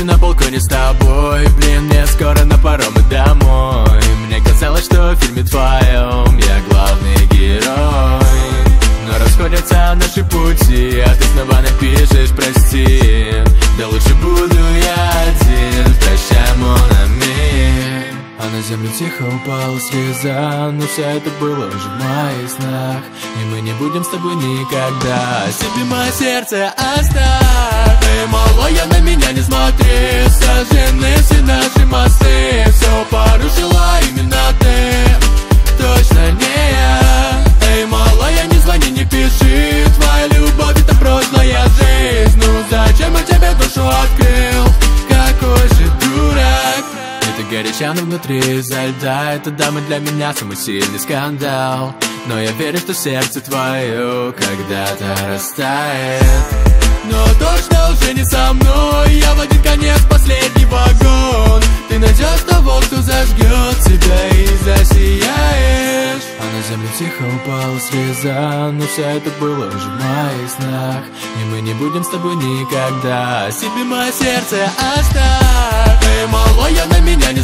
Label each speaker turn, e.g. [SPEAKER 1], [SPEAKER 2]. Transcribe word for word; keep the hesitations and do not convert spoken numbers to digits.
[SPEAKER 1] на балконе с тобой. Блин, мне скоро на паром и домой. Мне казалось, что в фильме твоем я главный герой. Но расходятся наши пути, а ты снова напишешь прости. Да лучше буду я один, прощай, mon ami. А на землю тихо упала слеза, но все это было уже в моих снах. И мы не будем с тобой никогда. Себе мое сердце оставь. Эй, малая, на меня не смотри. Сожжены все наши мосты. Все порушила именно ты, точно не я. Эй, малая, не звони, не пиши. Твоя любовь это прошлая жизнь. Ну зачем я тебе душу открыл? Какой же дурак. Ты горяча, но внутри изо льда. Эта дама для меня самый сильный скандал. Но я верю, что сердце твое когда-то растает. Но точно уже не со мной. Я в один конец, последний вагон. Ты найдешь того, кто зажгет тебя и засияешь. А на землю тихо упала слеза, но все это было уже в моих снах. И мы не будем с тобой никогда. Себе мое сердце оставь. Эй, малая, на меня